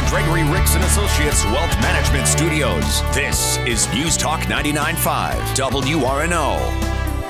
the Gregory Ricks and Associates Wealth Management Studios. This is News Talk 99.5 WRNO.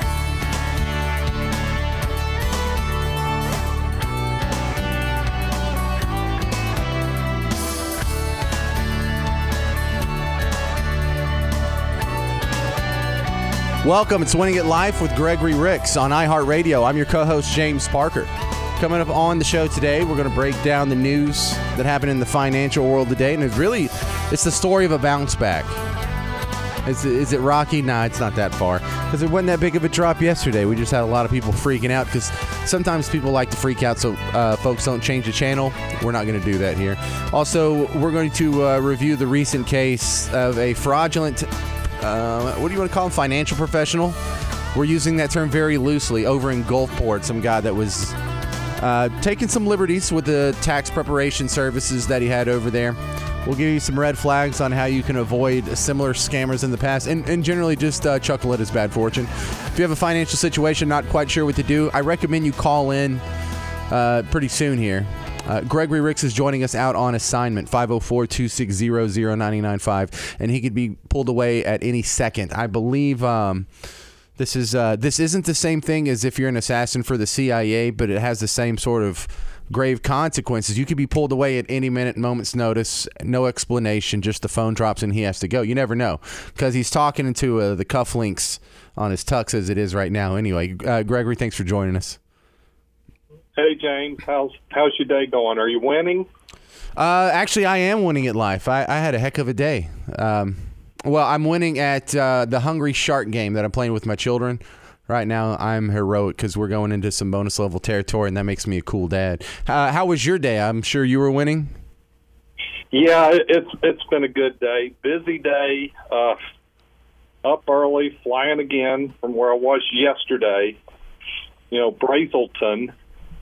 Welcome. It's Winning at Life with Gregory Ricks on iHeartRadio. I'm your co-host, James Parker. Coming up on the show today, we're going to break down the news that happened in the financial world today. And it's the story of a bounce back. Is it rocky? Nah, it's not that far. Because it wasn't that big of a drop yesterday. We just had a lot of people freaking out because sometimes people like to freak out so folks don't change the channel. We're not going to do that here. Also, we're going to review the recent case of a fraudulent what do you want to call him? Financial professional? We're using that term very loosely. Over in Gulfport, some guy that was taking some liberties with the tax preparation services that he had over there. We'll give you some red flags on how you can avoid similar scammers in the past and generally just chuckle at his bad fortune. If you have a financial situation, not quite sure what to do, I recommend you call in pretty soon here. Gregory Ricks is joining us out on assignment, 504-260-0995, and he could be pulled away at any second. I believe this isn't the same thing as if you're an assassin for the CIA, but it has the same sort of grave consequences. You could be pulled away at any minute, moment's notice, no explanation, just the phone drops and he has to go. You never know, because he's talking into the cufflinks on his tux as it is right now. Anyway, Gregory, thanks for joining us. Hey, James, how's your day going? Are you winning? Actually, I am winning at life. I had a heck of a day. Well, I'm winning at the Hungry Shark game that I'm playing with my children. Right now, I'm heroic because we're going into some bonus level territory, and that makes me a cool dad. How was your day? I'm sure you were winning. Yeah, it's been a good day. Busy day. Up early, flying again from where I was yesterday. Brazelton.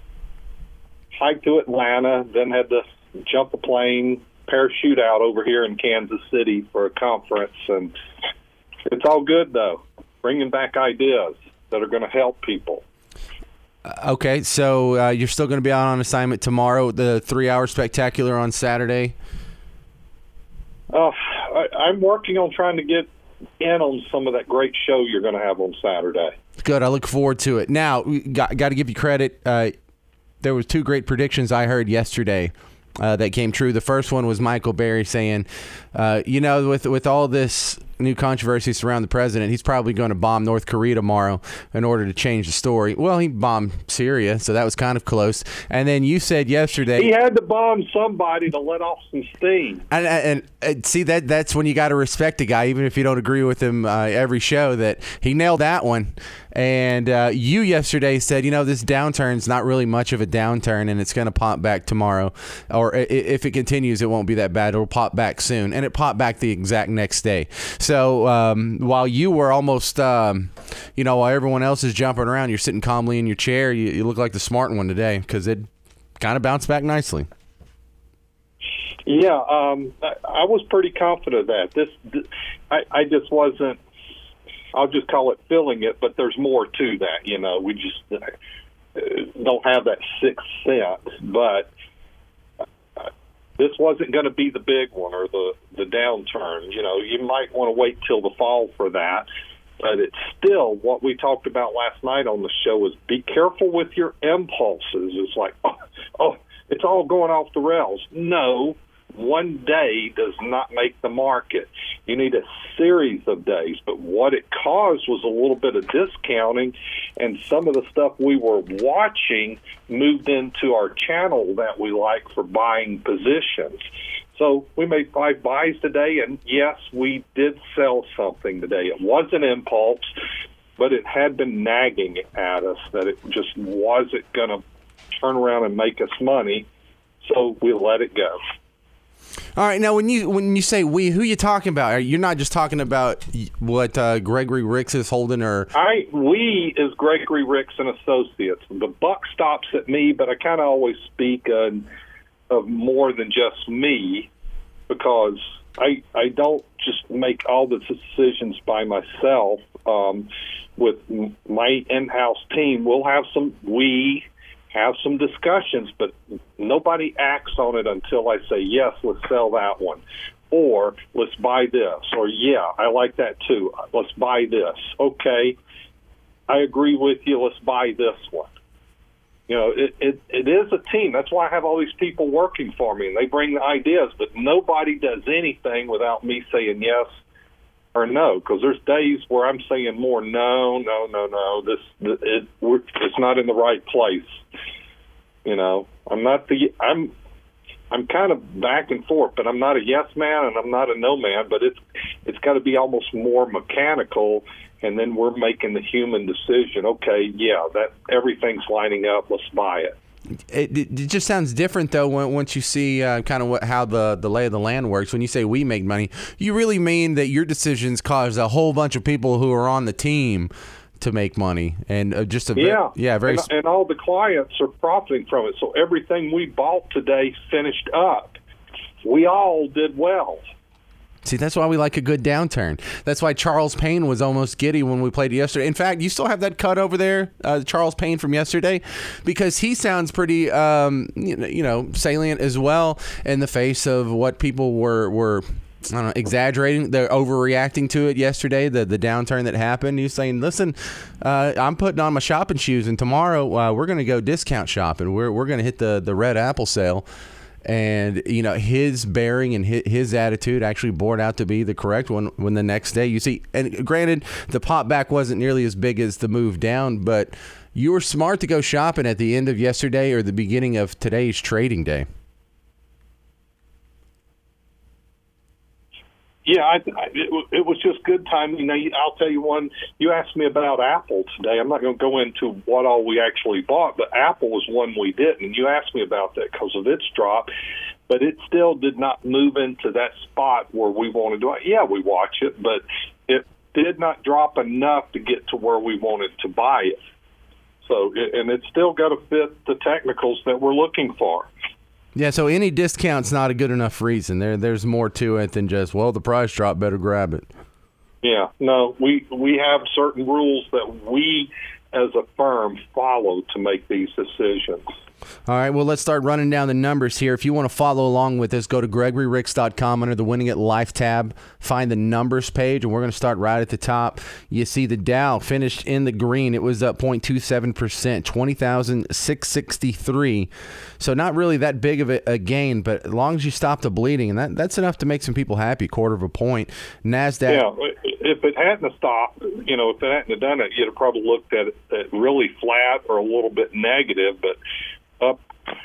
Hiked to Atlanta, then had to jump a plane, parachute out over here in Kansas City for a conference. And it's all good, though, bringing back ideas that are going to help people. Okay, so you're still going to be out on assignment tomorrow, the 3-hour spectacular on Saturday? I'm working on trying to get in on some of that great show you're going to have on Saturday. Good, I look forward to it. Now, got to give you credit. There was 2 great predictions I heard yesterday that came true. The first one was Michael Berry saying, with all this new controversy surrounding the president, he's probably going to bomb North Korea tomorrow in order to change the story. Well, he bombed Syria, so that was kind of close. And then you said yesterday he had to bomb somebody to let off some steam. And see, that's when you got to respect a guy, even if you don't agree with him every show, that he nailed that one. And you yesterday said, this downturn's not really much of a downturn, and it's going to pop back tomorrow. Or if it continues, it won't be that bad. It'll pop back soon. And it popped back the exact next day. So while you were almost, while everyone else is jumping around, you're sitting calmly in your chair. You look like the smart one today because it kind of bounced back nicely. Yeah, I was pretty confident of that. I just wasn't. I'll just call it filling it, but there's more to that. We just don't have that sixth sense. But this wasn't going to be the big one or the downturn. You might want to wait till the fall for that. But it's still what we talked about last night on the show is be careful with your impulses. It's like, oh, it's all going off the rails. No. One day does not make the market. You need a series of days. But what it caused was a little bit of discounting, and some of the stuff we were watching moved into our channel that we like for buying positions. So we made 5 buys today, and yes, we did sell something today. It wasn't impulse, but it had been nagging at us that it just wasn't going to turn around and make us money, so we let it go. All right, now when you say we, who are you talking about? You're not just talking about what Gregory Ricks is holding, or we is Gregory Ricks and Associates. The buck stops at me, but I kind of always speak of more than just me because I don't just make all the decisions by myself. With my in-house team, we'll have some we have some discussions, but nobody acts on it until I say, yes, let's sell that one. Or let's buy this. Or, yeah, I like that too. Let's buy this. Okay, I agree with you. Let's buy this one. You know, it is a team. That's why I have all these people working for me, and they bring the ideas, but nobody does anything without me saying yes or no, because there's days where I'm saying more no. It's not in the right place. You know, I'm kind of back and forth, but I'm not a yes man and I'm not a no man. But it's got to be almost more mechanical, and then we're making the human decision. Okay, yeah, that everything's lining up. Let's buy it. It just sounds different, though, once you see kind of how the lay of the land works. When you say we make money, you really mean that your decisions cause a whole bunch of people who are on the team to make money. And and all the clients are profiting from it. So everything we bought today finished up. We all did well. See, that's why we like a good downturn. That's why Charles Payne was almost giddy when we played yesterday. In fact, you still have that cut over there, Charles Payne from yesterday, because he sounds pretty, salient as well in the face of what people were I don't know, exaggerating. They're overreacting to it yesterday, the downturn that happened. He's saying, listen, I'm putting on my shopping shoes, and tomorrow we're going to go discount shopping. We're going to hit the Red Apple sale. And, you know, his bearing and his attitude actually bore out to be the correct one when the next day you see. And granted, the pop back wasn't nearly as big as the move down, but you were smart to go shopping at the end of yesterday or the beginning of today's trading day. Yeah, it was just good timing. Now, I'll tell you one. You asked me about Apple today. I'm not going to go into what all we actually bought, but Apple was one we didn't. And you asked me about that because of its drop, but it still did not move into that spot where we wanted to. Yeah, we watch it, but it did not drop enough to get to where we wanted to buy it. So, and it's still got to fit the technicals that we're looking for. Yeah, so any discount's not a good enough reason. There's more to it than just, well, the price dropped, better grab it. Yeah, no, we have certain rules that we as a firm follow to make these decisions. All right, well, let's start running down the numbers here. If you want to follow along with us, go to GregoryRicks.com under the Winning at Life tab. Find the numbers page, and we're going to start right at the top. You see the Dow finished in the green. It was up 0.27%, 20,663. So not really that big of a gain, but as long as you stop the bleeding, and that's enough to make some people happy, 1/4 point. NASDAQ. Yeah, if it hadn't stopped, if it hadn't done it, you'd have probably looked at it really flat or a little bit negative, but up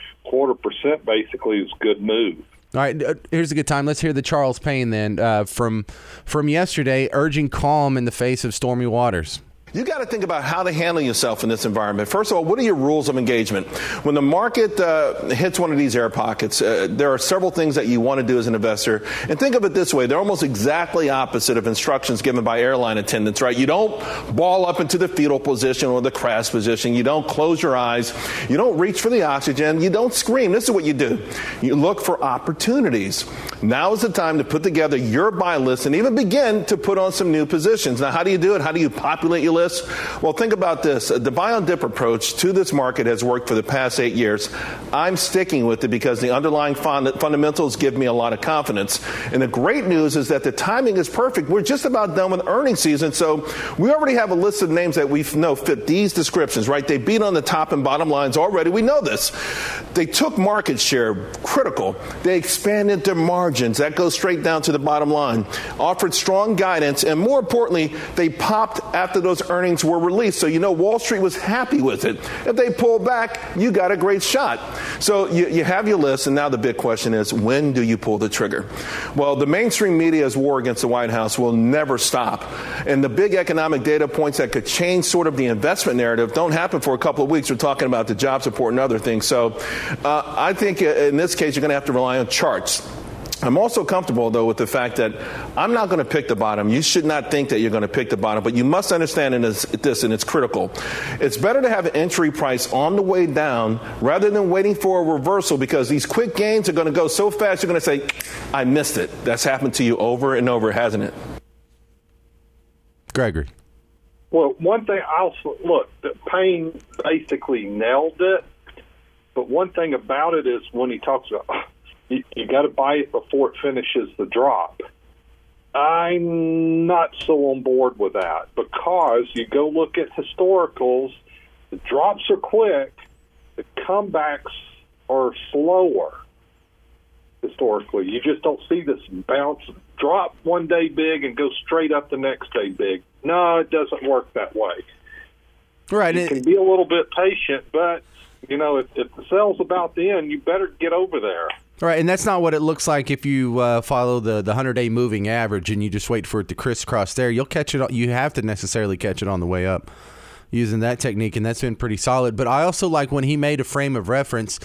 1/4% basically is a good move. All right, here's a good time. Let's hear the Charles Payne then from yesterday, urging calm in the face of stormy waters. You got to think about how to handle yourself in this environment. First of all, what are your rules of engagement? When the market hits one of these air pockets, there are several things that you want to do as an investor. And think of it this way. They're almost exactly opposite of instructions given by airline attendants, right? You don't ball up into the fetal position or the crash position. You don't close your eyes. You don't reach for the oxygen. You don't scream. This is what you do. You look for opportunities. Now is the time to put together your buy list and even begin to put on some new positions. Now, how do you do it? How do you populate your list? Well, think about this. The buy on dip approach to this market has worked for the past 8 years. I'm sticking with it because the underlying fundamentals give me a lot of confidence. And the great news is that the timing is perfect. We're just about done with earnings season, so we already have a list of names that we know fit these descriptions, right? They beat on the top and bottom lines already. We know this. They took market share, critical. They expanded their margins. That goes straight down to the bottom line. Offered strong guidance, and more importantly, they popped after those earnings were released. So Wall Street was happy with it. If they pull back, you got a great shot. So you have your list, and now the big question is, when do you pull the trigger? Well, the mainstream media's war against the White House will never stop. And the big economic data points that could change sort of the investment narrative don't happen for a couple of weeks. We're talking about the jobs report and other things. So I think in this case, you're going to have to rely on charts. I'm also comfortable, though, with the fact that I'm not going to pick the bottom. You should not think that you're going to pick the bottom, but you must understand this, and it's critical. It's better to have an entry price on the way down rather than waiting for a reversal, because these quick gains are going to go so fast you're going to say, I missed it. That's happened to you over and over, hasn't it? Gregory. Well, one thing Payne basically nailed it. But one thing about it is when he talks about you got to buy it before it finishes the drop. I'm not so on board with that, because you go look at historicals, the drops are quick, the comebacks are slower historically. You just don't see this bounce, drop one day big and go straight up the next day big. No, it doesn't work that way. Right. You can be a little bit patient, but, if the sale's about the end, you better get over there. Right, and that's not what it looks like if you follow the 100-day moving average and you just wait for it to crisscross there. You'll catch it. You have to necessarily catch it on the way up using that technique, and that's been pretty solid. But I also like when he made a frame of reference.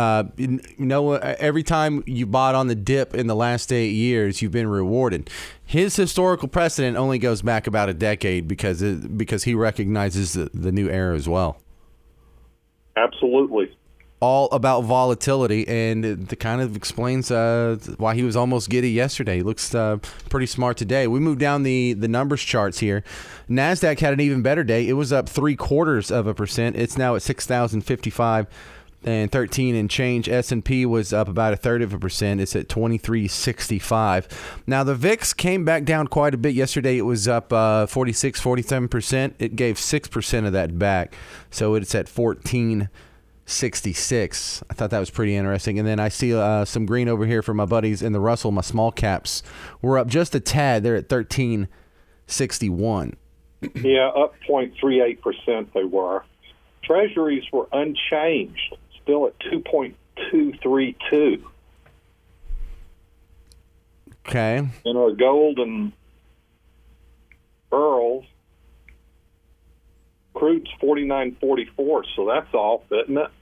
Every time you bought on the dip in the last 8 years, you've been rewarded. His historical precedent only goes back about a decade because he recognizes the new era as well. Absolutely. All about volatility, and it kind of explains why he was almost giddy yesterday. He looks pretty smart today. We move down the numbers charts here. NASDAQ had an even better day. It was up 0.75%. It's now at 6,055 and 13 and change. S&P was up about 0.33%. It's at 2365. Now, the VIX came back down quite a bit yesterday. It was up 47%. It gave 6% of that back, so it's at 1466. I thought that was pretty interesting. And then I see some green over here from my buddies in the Russell. My small caps were up just a tad. They're at 1361. Yeah, up 0.38% they were. Treasuries were unchanged, still at 2.232. Okay. And our gold and pearls, crude's 49.44, so that's off, isn't it?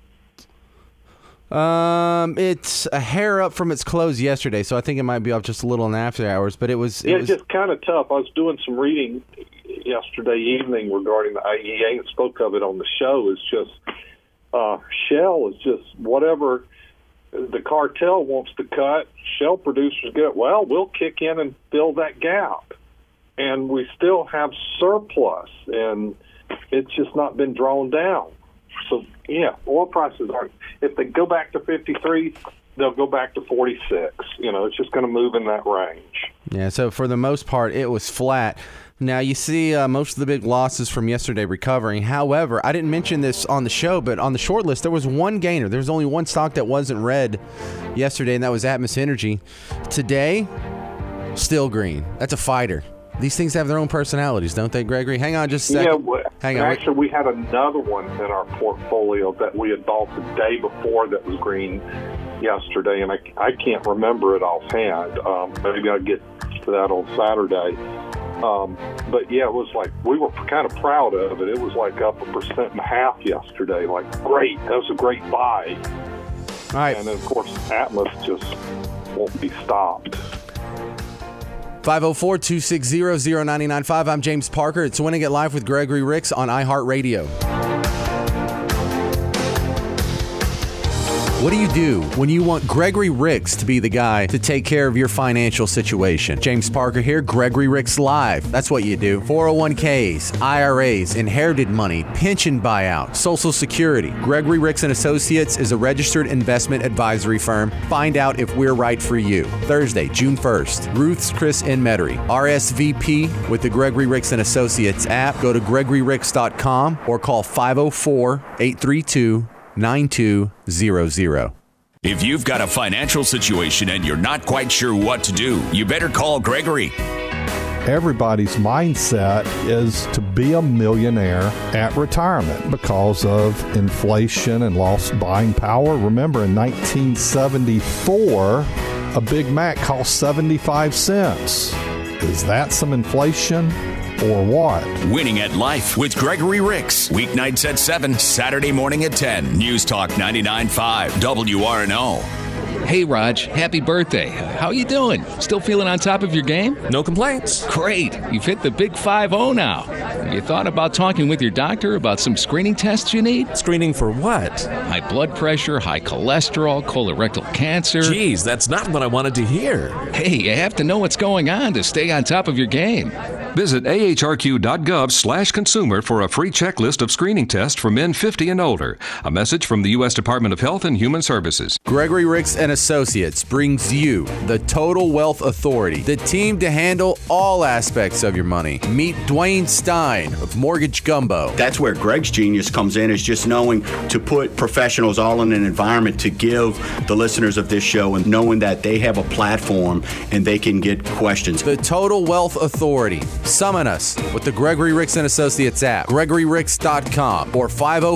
It's a hair up from its close yesterday, so I think it might be off just a little in after hours. But it was just kind of tough. I was doing some reading yesterday evening regarding the IEA and spoke of it on the show. It's just Shell is just whatever the cartel wants to cut. Shell producers get, well, we'll kick in and fill that gap, and we still have surplus, and it's just not been drawn down. So, yeah, oil prices aren't. If they go back to 53, they'll go back to 46. It's just going to move in that range. Yeah, so for the most part, it was flat. Now, you see most of the big losses from yesterday recovering. However, I didn't mention this on the show, but on the short list, there was one gainer. There was only one stock that wasn't red yesterday, and that was Atmos Energy. Today, still green. That's a fighter. These things have their own personalities, don't they, Gregory? Hang on just a second. Yeah, hang on. Actually, we had another one in our portfolio that we had bought the day before that was green yesterday, and I can't remember it offhand. Maybe I'll get to that on Saturday. But, yeah, it was like we were kind of proud of it. It was like up 1.5% yesterday. Like, great. That was a great buy. All right. And, then, of course, Atmos just won't be stopped. 504-260-0995. I'm James Parker. It's Winning It Live with Gregory Ricks on iHeartRadio. What do you do when you want Gregory Ricks to be the guy to take care of your financial situation? James Parker here, Gregory Ricks Live. That's what you do. 401ks, IRAs, inherited money, pension buyout, Social Security. Gregory Ricks & Associates is a registered investment advisory firm. Find out if we're right for you. Thursday, June 1st, Ruth's Chris and Metairie. RSVP with the Gregory Ricks & Associates app. Go to GregoryRicks.com or call 504-832-9200. If you've got a financial situation and you're not quite sure what to do, you better call Gregory. Everybody's mindset is to be a millionaire at retirement because of inflation and lost buying power. Remember, in 1974, a Big Mac cost 75 cents. Is that some inflation? Or what? Winning at Life with Gregory Ricks. Weeknights at 7, Saturday morning at 10. News Talk 99.5 WRNO. Hey, Raj, happy birthday. How you doing? Still feeling on top of your game? No complaints. Great. You've hit the big 5-0 now. Have you thought about talking with your doctor about some screening tests you need? Screening for what? High blood pressure, high cholesterol, colorectal cancer. Geez, that's not what I wanted to hear. Hey, you have to know what's going on to stay on top of your game. Visit ahrq.gov/consumer for a free checklist of screening tests for men 50 and older. A message from the U.S. Department of Health and Human Services. Gregory Ricks and Associates brings you the Total Wealth Authority, the team to handle all aspects of your money. Meet Dwayne Stein of Mortgage Gumbo. That's where Greg's genius comes in, is just knowing to put professionals all in an environment to give the listeners of this show, and knowing that they have a platform and they can get questions. The Total Wealth Authority. Summon us with the Gregory Ricks and Associates app, GregoryRicks.com, or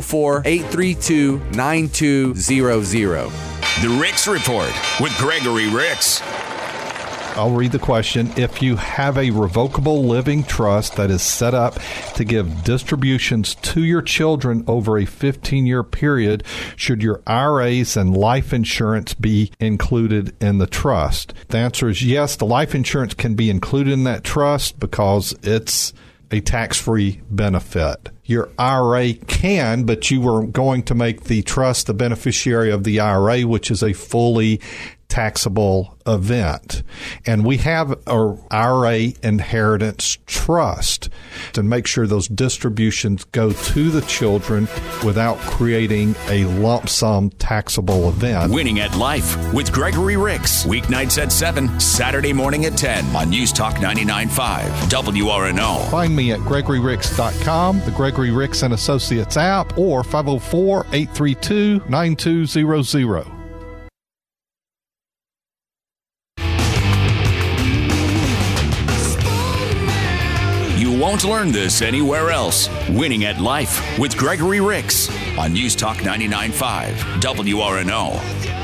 504-832-9200. The Ricks Report with Gregory Ricks. I'll read the question. If you have a revocable living trust that is set up to give distributions to your children over a 15-year period, should your IRAs and life insurance be included in the trust? The answer is yes. The life insurance can be included in that trust because it's a tax-free benefit. Your IRA can, but you are going to make the trust the beneficiary of the IRA, which is a fully taxable event. And we have our IRA inheritance trust to make sure those distributions go to the children without creating a lump sum taxable event. Winning at Life with Gregory Ricks. Weeknights at 7, Saturday morning at 10 on News Talk 99.5 WRNO. Find me at GregoryRicks.com, the Gregory Ricks and Associates app, or 504-832-9200. You won't learn this anywhere else. Winning at Life with Gregory Ricks on News Talk 99.5 WRNO.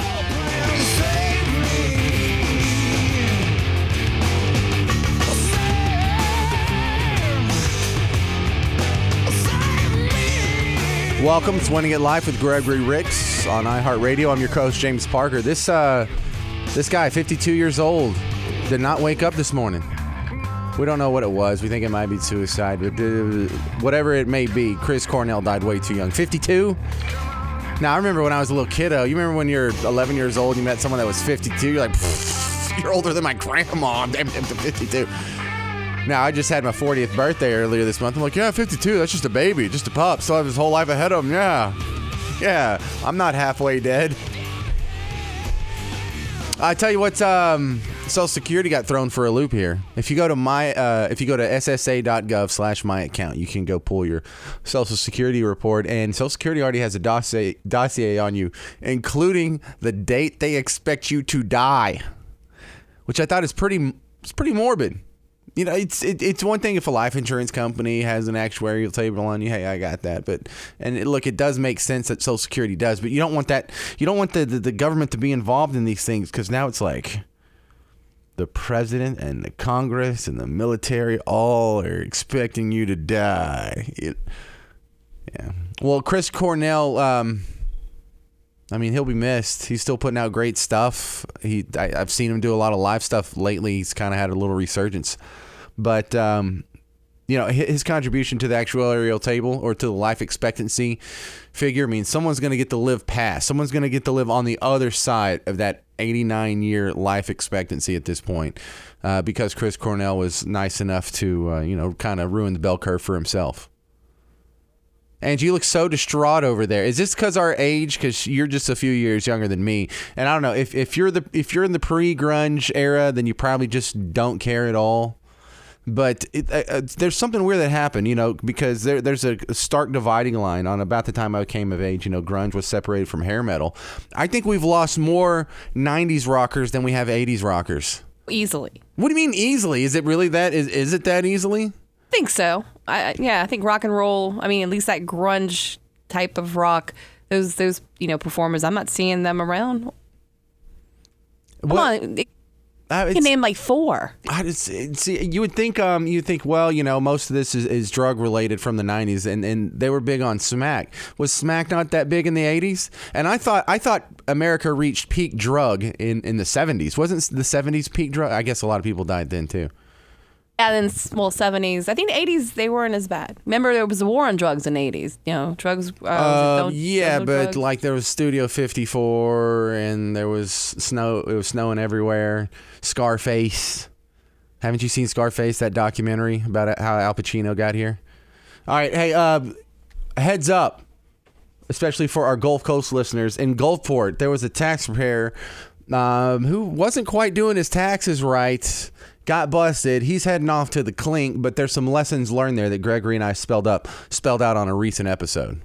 Welcome to Winning at Life with Gregory Ricks on iHeartRadio. I'm your co-host, James Parker. This guy, 52 years old, did not wake up this morning. We don't know what it was. We think it might be suicide, but whatever it may be, Chris Cornell died way too young. 52? Now, I remember when I was a little kiddo. You remember when you're 11 years old, you met someone that was 52? You're like, you're older than my grandma. I'm 52. Now, I just had my 40th birthday earlier this month. I'm like, yeah, 52, that's just a baby, just a pup. Still have his whole life ahead of him. Yeah, I'm not halfway dead. I tell you what, Social Security got thrown for a loop here. If you go to ssa.gov/my account, you can go pull your Social Security report, and Social Security already has a dossier on you, including the date they expect you to die, which I thought is pretty morbid. You know, it's one thing if a life insurance company has an actuarial table on you. Hey, I got that. Look, it does make sense that Social Security does, but you don't want that. You don't want the government to be involved in these things, because now it's like the president and the Congress and the military all are expecting you to die. Yeah. Well, Chris Cornell, he'll be missed. He's still putting out great stuff. I've seen him do a lot of live stuff lately. He's kind of had a little resurgence. But, his contribution to the actuarial table or to the life expectancy figure means someone's going to get to live past. Someone's going to get to live on the other side of that 89-year life expectancy at this point, because Chris Cornell was nice enough to, kind of ruin the bell curve for himself. And you look so distraught over there. Is this because our age? Because you're just a few years younger than me. And I don't know, if you're in the pre-grunge era, then you probably just don't care at all. But there's something weird that happened, because there's a stark dividing line on about the time I came of age. Grunge was separated from hair metal. I think we've lost more 90s rockers than we have 80s rockers. Easily. What do you mean easily? Is it really that? Is it that easily? I think so. I think rock and roll, at least that grunge type of rock, those performers, I'm not seeing them around. Come on. You can name like four. You would think, most of this is drug related from the 90s, and they were big on smack. Was smack not that big in the 80s? And I thought America reached peak drug in the 70s. Wasn't the 70s peak drug? I guess a lot of people died then too. Yeah, then 70s. I think the 80s they weren't as bad. Remember, there was a war on drugs in the 80s. Drugs. But drugs. Like there was Studio 54, and there was snow. It was snowing everywhere. Scarface. Haven't you seen Scarface, that documentary about how Al Pacino got here? All right, hey, heads up, especially for our Gulf Coast listeners. In Gulfport, there was a tax preparer who wasn't quite doing his taxes right, got busted. He's heading off to the clink, but there's some lessons learned there that Gregory and I spelled out on a recent episode.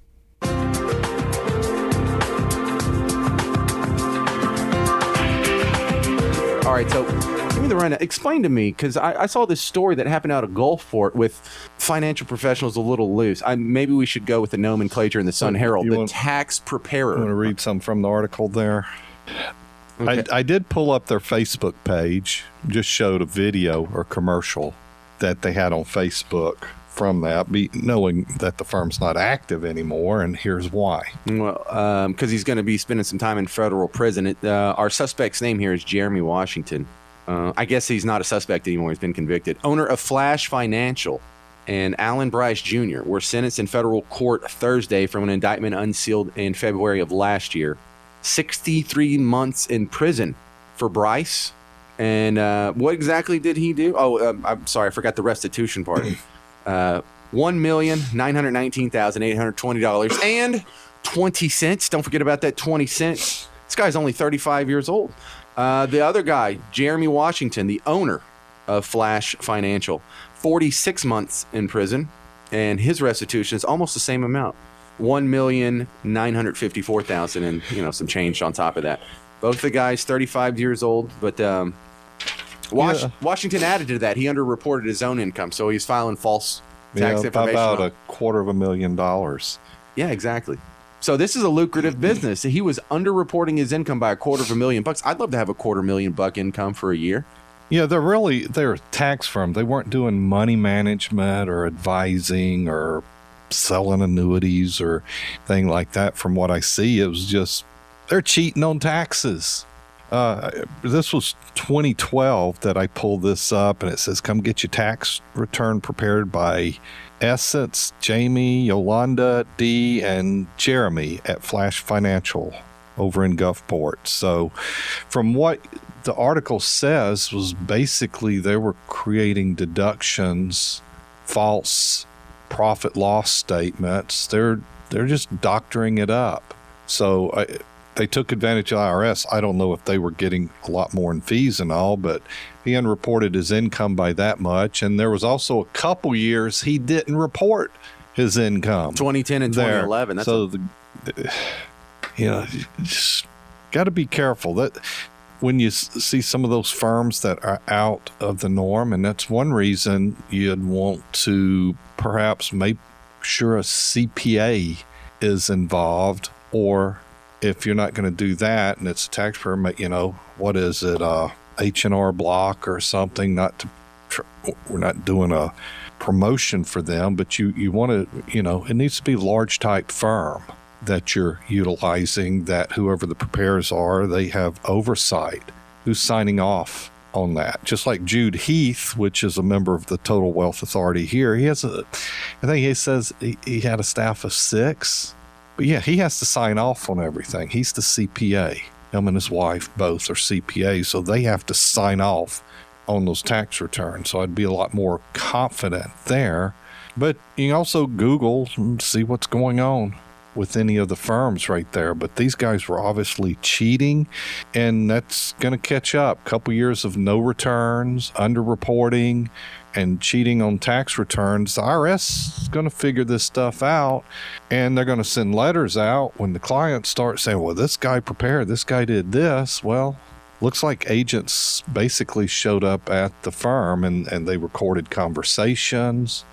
All right, so give me the rundown. Explain to me, because I saw this story that happened out of Gulfport with financial professionals a little loose. Maybe we should go with the nomenclature in the Sun Herald, tax preparer. I want to read some from the article there. Okay. I did pull up their Facebook page, just showed a video or commercial that they had on Facebook from that, knowing that the firm's not active anymore, and here's why. Well, because he's going to be spending some time in federal prison. Our suspect's name here is Jeremy Washington. I guess he's not a suspect anymore. He's been convicted. Owner of Flash Financial and Alan Bryce Jr. were sentenced in federal court Thursday from an indictment unsealed in February of last year. 63 months in prison for Bryce. And what exactly did he do? Oh, I'm sorry, I forgot the restitution part. $1,919,820 and 20 cents. Don't forget about that 20 cents. This guy's only 35 years old. The other guy, Jeremy Washington, the owner of Flash Financial, 46 months in prison, and his restitution is almost the same amount, $1,954,000, and some change on top of that. Both the guys 35 years old, but Washington added to that. He underreported his own income, so he's filing false tax information. About $250,000. Yeah, exactly. So this is a lucrative business. He was underreporting his income by $250,000. I'd love to have $250,000 income for a year. Yeah, they're a tax firm. They weren't doing money management or advising or selling annuities or thing like that. From what I see, it was just they're cheating on taxes. This was 2012 that I pulled this up, and it says, come get your tax return prepared by Essence, Jamie, Yolanda, Dee, and Jeremy at Flash Financial over in Gulfport. So from what the article says was basically they were creating deductions, false profit loss statements. They're just doctoring it up. So they took advantage of the IRS. I don't know if they were getting a lot more in fees and all, but he unreported his income by that much. And there was also a couple years he didn't report his income. 2010 and 2011. That's just got to be careful that when you see some of those firms that are out of the norm, and that's one reason you'd want to perhaps make sure a CPA is involved, or if you're not going to do that and it's a tax firm, what is it, H&R Block or something, we're not doing a promotion for them, but you want to, it needs to be a large type firm that you're utilizing, that whoever the preparers are, they have oversight. Who's signing off on that? Just like Jude Heath, which is a member of the Total Wealth Authority here, I think he says he had a staff of 6. But yeah, he has to sign off on everything. He's the CPA. Him and his wife both are CPAs, so they have to sign off on those tax returns. So I'd be a lot more confident there. But you can also Google and see what's going on with any of the firms right there. But these guys were obviously cheating, and that's going to catch up. Couple years of no returns, underreporting, and cheating on tax returns. The IRS is going to figure this stuff out, and they're going to send letters out when the clients start saying, well, this guy prepared, this guy did this. Well, looks like agents basically showed up at the firm and they recorded conversations.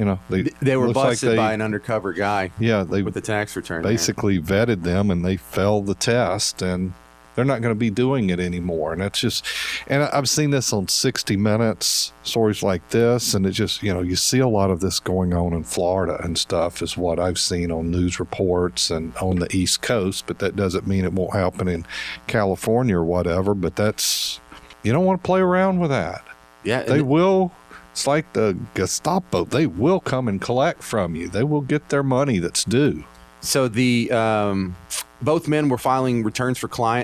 They were busted by an undercover guy. Yeah, with the tax return. Basically vetted them, and they failed the test, and they're not going to be doing it anymore. And that's just, and I've seen this on 60 Minutes, stories like this, and it just, you see a lot of this going on in Florida and stuff is what I've seen on news reports and on the East Coast, but that doesn't mean it won't happen in California or whatever. But that's, you don't want to play around with that. Yeah. They will. It's like the Gestapo. They will come and collect from you. They will get their money that's due. So the both men were filing returns for clients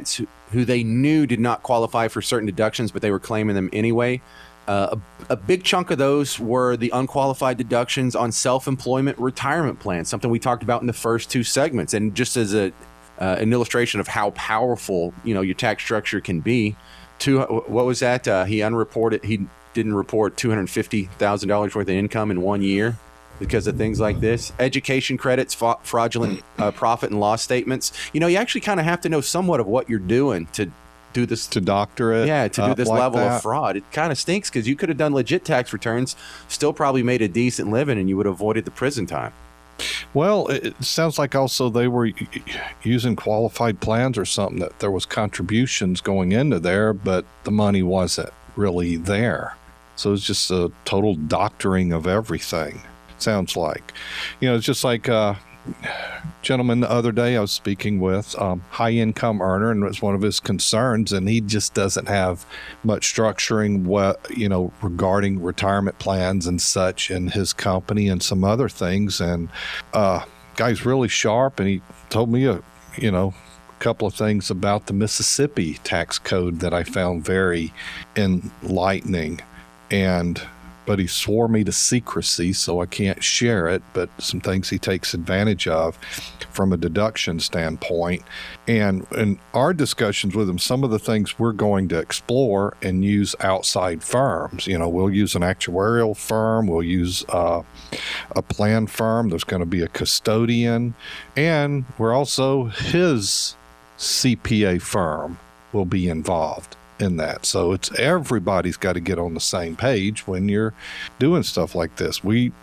who they knew did not qualify for certain deductions, but they were claiming them anyway. A big chunk of those were the unqualified deductions on self-employment retirement plans, something we talked about in the first two segments. And just as an illustration of how powerful, your tax structure can be, what was that? He didn't report $250,000 worth of income in 1 year because of things like this. Education credits, fraudulent profit and loss statements. You actually kind of have to know somewhat of what you're doing to do this, to doctor it. Yeah, to do this like level of fraud. It kind of stinks because you could have done legit tax returns, still probably made a decent living, and you would have avoided the prison time. Well, it sounds like also they were using qualified plans or something, that there was contributions going into there, but the money wasn't really there. So it's just a total doctoring of everything, sounds like. It's just like gentleman the other day I was speaking with, high income earner, and it was one of his concerns, and he just doesn't have much structuring regarding retirement plans and such in his company and some other things. And guy's really sharp, and he told me a couple of things about the Mississippi tax code that I found very enlightening, but he swore me to secrecy, so I can't share it, but some things he takes advantage of from a deduction standpoint. And in our discussions with him, some of the things we're going to explore and use outside firms. We'll use an actuarial firm, we'll use a plan firm, there's going to be a custodian, and we're also his CPA firm will be involved in that. So it's everybody's got to get on the same page when you're doing stuff like this.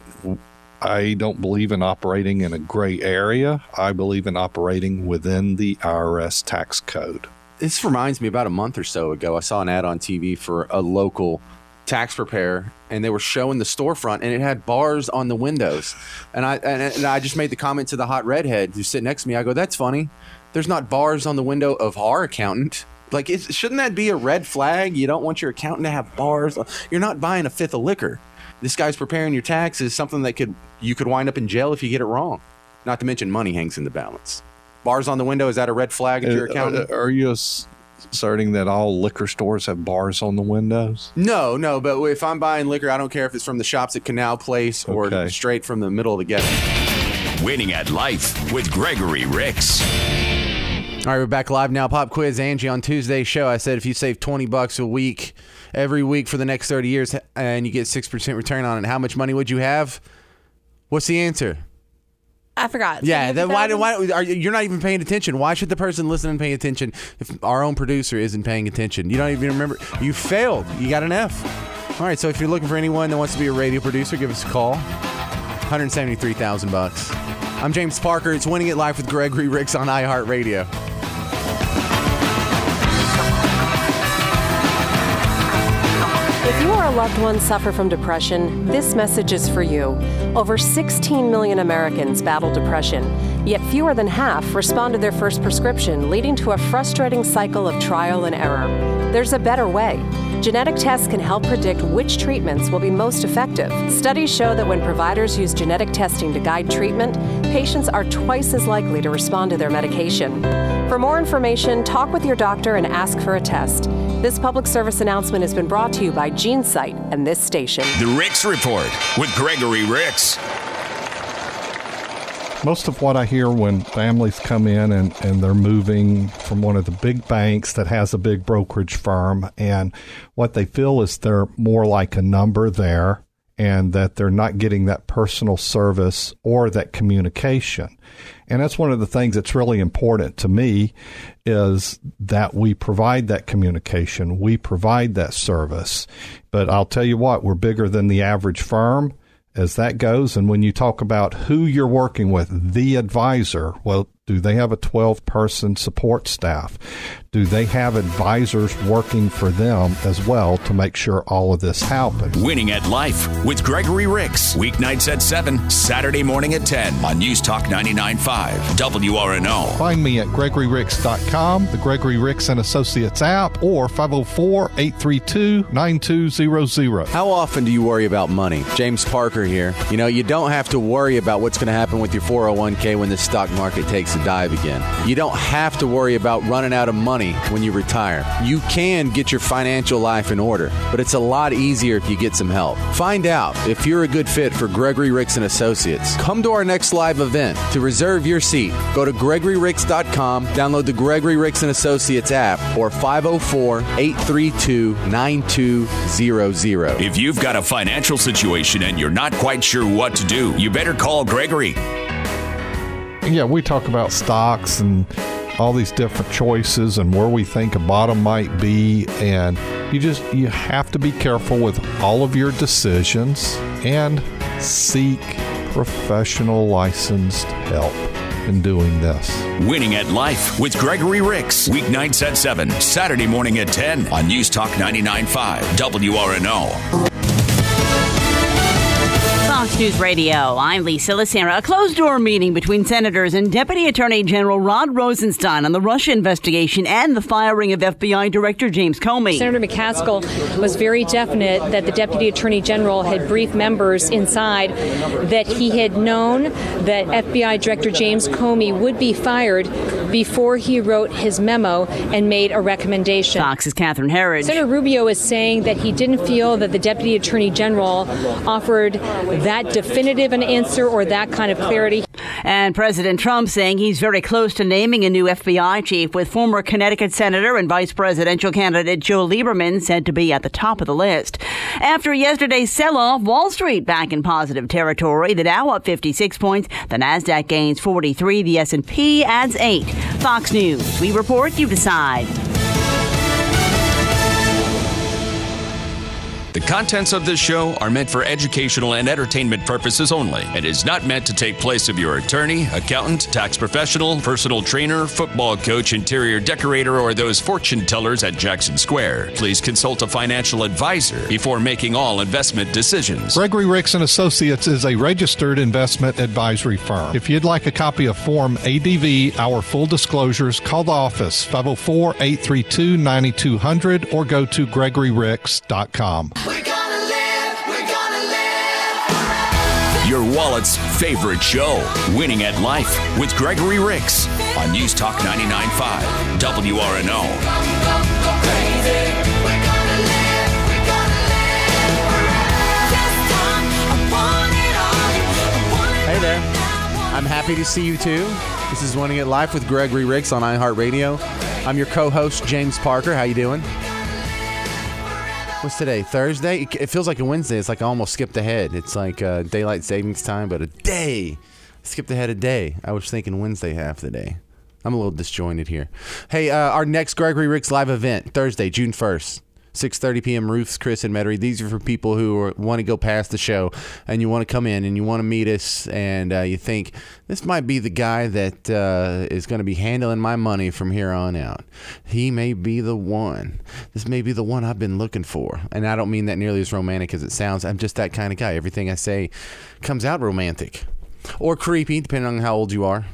I don't believe in operating in a gray area. I believe in operating within the IRS tax code. This reminds me, about a month or so ago, I saw an ad on TV for a local tax preparer, and they were showing the storefront, and it had bars on the windows. And I just made the comment to the hot redhead who's sitting next to me. I go, "That's funny. There's not bars on the window of our accountant." Like, shouldn't that be a red flag? You don't want your accountant to have bars. You're not buying a fifth of liquor. This guy's preparing your taxes, something that you could wind up in jail if you get it wrong. Not to mention money hangs in the balance. Bars on the window, is that a red flag at your accountant? Are you asserting that all liquor stores have bars on the windows? No, but if I'm buying liquor, I don't care if it's from the shops at Canal Place or straight from the middle of the ghetto. Winning at Life with Gregory Ricks. All right, we're back live now. Pop quiz, Angie. On Tuesday's show, I said if you save $20 a week every week for the next 30 years and you get 6% return on it, how much money would you have? What's the answer? I forgot. Yeah, then why you're not even paying attention? Why should the person listening pay attention if our own producer isn't paying attention? You don't even remember. You failed. You got an F. All right, so if you're looking for anyone that wants to be a radio producer, give us a call. $173,000. I'm James Parker. It's Winning at Life with Gregory Ricks on iHeartRadio. If you or a loved one suffer from depression, this message is for you. Over 16 million Americans battle depression, yet fewer than half respond to their first prescription, leading to a frustrating cycle of trial and error. There's a better way. Genetic tests can help predict which treatments will be most effective. Studies show that when providers use genetic testing to guide treatment, patients are twice as likely to respond to their medication. For more information, talk with your doctor and ask for a test. This public service announcement has been brought to you by GeneSight and this station. The Ricks Report with Gregory Ricks. Most of what I hear when families come in and they're moving from one of the big banks that has a big brokerage firm, and what they feel is they're more like a number there and that they're not getting that personal service or that communication. And that's one of the things that's really important to me, is that we provide that communication, we provide that service. But I'll tell you what, we're bigger than the average firm as that goes. And when you talk about who you're working with, the advisor, well, do they have a 12-person support staff? Do they have advisors working for them as well to make sure all of this happens? Winning at Life with Gregory Ricks. Weeknights at 7, Saturday morning at 10 on News Talk 99.5 WRNO. Find me at GregoryRicks.com, the Gregory Ricks & Associates app, or 504-832-9200. How often do you worry about money? James Parker here. You know, you don't have to worry about what's going to happen with your 401k when the stock market takes to dive again. You don't have to worry about running out of money when you retire. You can get your financial life in order, but it's a lot easier if you get some help. Find out if you're a good fit for Gregory Ricks and Associates. Come to our next live event. To reserve your seat, go to GregoryRicks.com, download the Gregory Ricks and Associates app, or 504-832-9200. If you've got a financial situation and you're not quite sure what to do, you better call Gregory. Yeah, we talk about stocks and all these different choices and where we think a bottom might be, and you have to be careful with all of your decisions and seek professional licensed help in doing this. Winning at Life with Gregory Ricks. Weeknights at 7, Saturday morning at 10 on News Talk 99.5 WRNO. Fox News Radio, I'm Lisa Lacera. A closed-door meeting between senators and Deputy Attorney General Rod Rosenstein on the Russia investigation and the firing of FBI Director James Comey. Senator McCaskill was very definite that the Deputy Attorney General had briefed members inside that he had known that FBI Director James Comey would be fired before he wrote his memo and made a recommendation. Fox's Catherine Herridge. Senator Rubio is saying that he didn't feel that the Deputy Attorney General offered that definitive an answer or that kind of clarity. And President Trump saying he's very close to naming a new FBI chief, with former Connecticut Senator and Vice Presidential candidate Joe Lieberman said to be at the top of the list. After yesterday's sell-off, Wall Street back in positive territory. The Dow up 56 points. The Nasdaq gains 43. The S&P adds 8. Fox News. We report, you decide. The contents of this show are meant for educational and entertainment purposes only. It is not meant to take place of your attorney, accountant, tax professional, personal trainer, football coach, interior decorator, or those fortune tellers at Jackson Square. Please consult a financial advisor before making all investment decisions. Gregory Ricks and Associates is a registered investment advisory firm. If you'd like a copy of Form ADV, our full disclosures, call the office 504-832-9200 or go to GregoryRicks.com. Your wallet's favorite show, Winning at Life with Gregory Ricks on News Talk 99.5 WRNO. Hey there. I'm happy to see you too. This is Winning at Life with Gregory Ricks on iHeartRadio. I'm your co-host, James Parker. How you doing? What's today? Thursday? It feels like a Wednesday. It's like I almost skipped ahead. It's like daylight savings time, but a day. Skipped ahead a day. I was thinking Wednesday half the day. I'm a little disjointed here. Hey, our next Gregory Ricks live event, Thursday, June 1st. 6:30 p.m. Ruth's Chris and Metairie. These are for people who want to go past the show and you want to come in and you want to meet us and you think this might be the guy that is going to be handling my money from here on out. He may be the one. This may be the one I've been looking for. And I don't mean that nearly as romantic as it sounds. I'm just that kind of guy. Everything I say comes out romantic or creepy, depending on how old you are.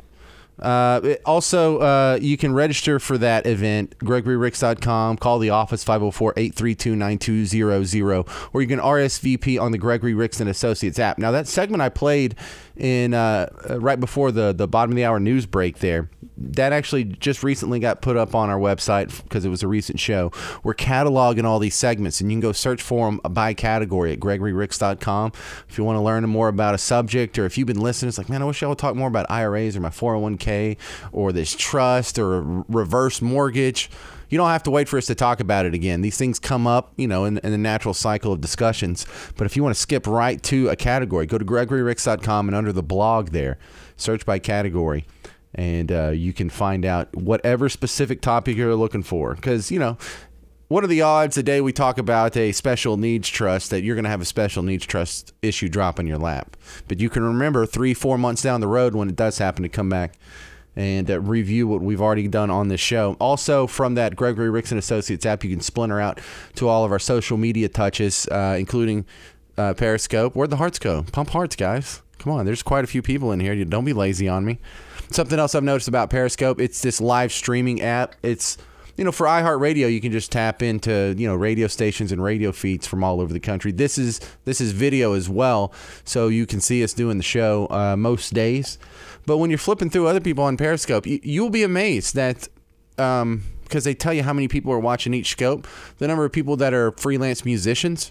Also, you can register for that event, GregoryRicks.com. Call the office, 504-832-9200, or you can RSVP on the Gregory Ricks and Associates app. Now, that segment I played in right before the bottom of the hour news break there, that actually just recently got put up on our website because it was a recent show. We're cataloging all these segments, and you can go search for them by category at GregoryRicks.com. If you want to learn more about a subject, or if you've been listening, it's like, man, I wish I would talk more about IRAs or my 401k or this trust or reverse mortgage. You don't have to wait for us to talk about it again. These things come up, in the natural cycle of discussions. But if you want to skip right to a category, go to GregoryRicks.com and under the blog there, search by category. And you can find out whatever specific topic you're looking for. Because, what are the odds the day we talk about a special needs trust that you're going to have a special needs trust issue drop in your lap? But you can remember 3-4 months down the road when it does happen to come back and review what we've already done on this show. Also, from that Gregory Ricks and Associates app, you can splinter out to all of our social media touches, including Periscope. Where'd the hearts go? Pump hearts, guys. Come on, there's quite a few people in here. Don't be lazy on me. Something else I've noticed about Periscope, it's this live streaming app. It's for iHeartRadio, you can just tap into, radio stations and radio feeds from all over the country. This is video as well, so you can see us doing the show most days. But when you're flipping through other people on Periscope, you'll be amazed that because they tell you how many people are watching each scope, the number of people that are freelance musicians,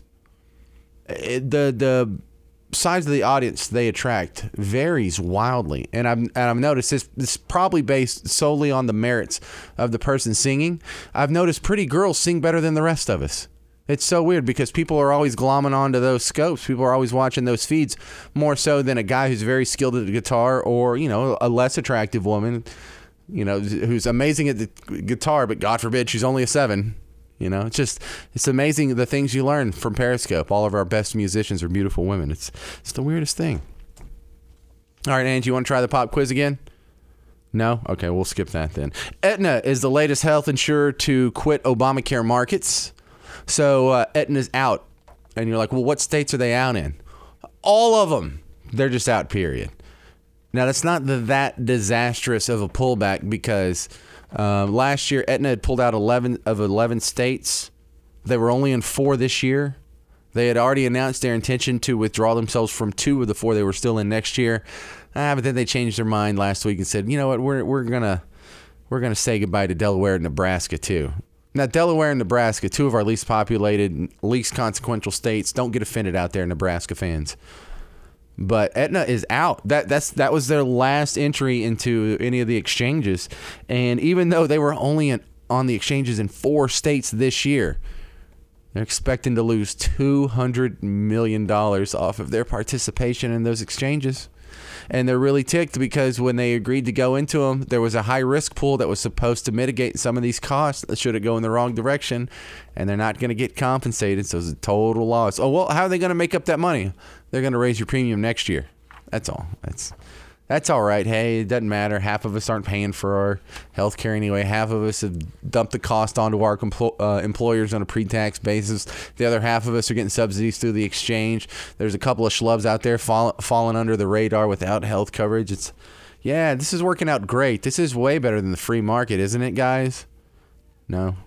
the size of the audience they attract varies wildly. And I've noticed this is probably based solely on the merits of the person singing. I've noticed pretty girls sing better than the rest of us. It's so weird because people are always glomming onto those scopes. People are always watching those feeds more so than a guy who's very skilled at the guitar or, a less attractive woman, who's amazing at the guitar, but God forbid she's only a 7. It's amazing the things you learn from Periscope. All of our best musicians are beautiful women. It's the weirdest thing. All right, Angie, you want to try the pop quiz again? No? Okay, we'll skip that then. Aetna is the latest health insurer to quit Obamacare markets. So Aetna's out. And you're like, well, what states are they out in? All of them. They're just out, period. Now, that's not that disastrous of a pullback because last year, Aetna had pulled out 11 states. They were only in 4 this year. They had already announced their intention to withdraw themselves from 2 of the 4 they were still in next year. But then they changed their mind last week and said, you know what, we're gonna say goodbye to Delaware and Nebraska too. Now, Delaware and Nebraska, 2 of our least populated, least consequential states. Don't get offended out there, Nebraska fans. But Aetna is out. That was their last entry into any of the exchanges. And even though they were only on the exchanges in 4 states this year, they're expecting to lose $200 million off of their participation in those exchanges. And they're really ticked because when they agreed to go into them, there was a high-risk pool that was supposed to mitigate some of these costs that should have gone in the wrong direction, and they're not going to get compensated, so it's a total loss. Oh, well, how are they going to make up that money? They're going to raise your premium next year. That's all. That's all right. Hey, it doesn't matter. Half of us aren't paying for our health care anyway. Half of us have dumped the cost onto our employers on a pre-tax basis. The other half of us are getting subsidies through the exchange. There's a couple of schlubs out there falling under the radar without health coverage. This is working out great. This is way better than the free market, isn't it, guys? No.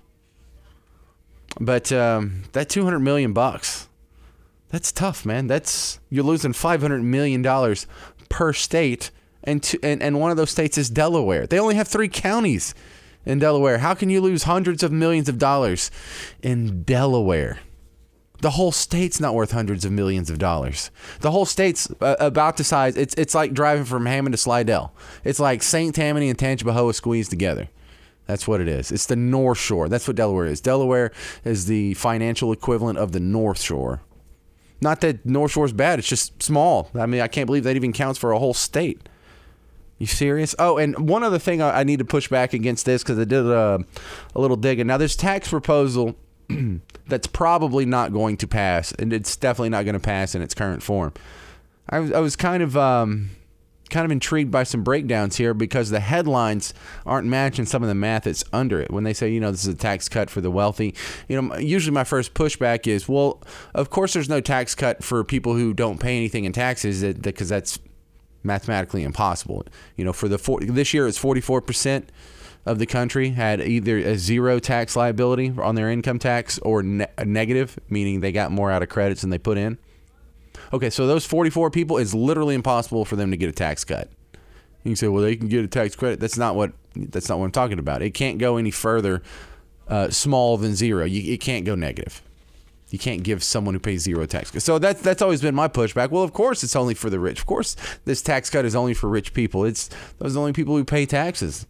But that $200 million, that's tough, man. You're losing $500 million per state, and one of those states is Delaware. They only have 3 counties in Delaware. How can you lose hundreds of millions of dollars in Delaware? The whole state's not worth hundreds of millions of dollars. The whole state's about the size. It's like driving from Hammond to Slidell. It's like St. Tammany and Tangipahoa squeezed together. That's what it is. It's the North Shore. That's what Delaware is. Delaware is the financial equivalent of the North Shore. Not that North Shore's bad. It's just small. I mean, I can't believe that even counts for a whole state. You serious? Oh, and one other thing I need to push back against this because I did a little digging. Now, there's tax proposal that's probably not going to pass, and it's definitely not going to pass in its current form. I was kind of intrigued by some breakdowns here because the headlines aren't matching some of the math that's under it. When they say, this is a tax cut for the wealthy, usually my first pushback is, well, of course there's no tax cut for people who don't pay anything in taxes because that's mathematically impossible. For this year it's 44% of the country had either a zero tax liability on their income tax or a negative, meaning they got more out of credits than they put in. Okay, so those 44 people, it's literally impossible for them to get a tax cut. You can say, well, they can get a tax credit. That's not what I'm talking about. It can't go any further small than zero. It can't go negative. You can't give someone who pays zero tax cut. So that's always been my pushback. Well, of course it's only for the rich. Of course this tax cut is only for rich people. It's those are the only people who pay taxes.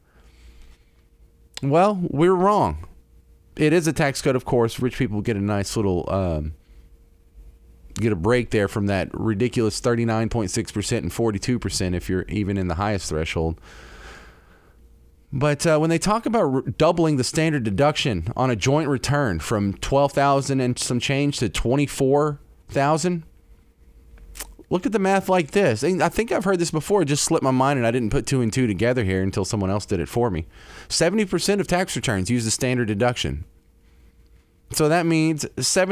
Well, we're wrong. It is a tax cut, of course. Rich people get a nice little get a break there from that ridiculous 39.6% and 42% if you're even in the highest threshold. But when they talk about doubling the standard deduction on a joint return from $12,000 and some change to $24,000, look at the math like this. I think I've heard this before. It just slipped my mind, and I didn't put 2 and 2 together here until someone else did it for me. 70% of tax returns use the standard deduction. So that means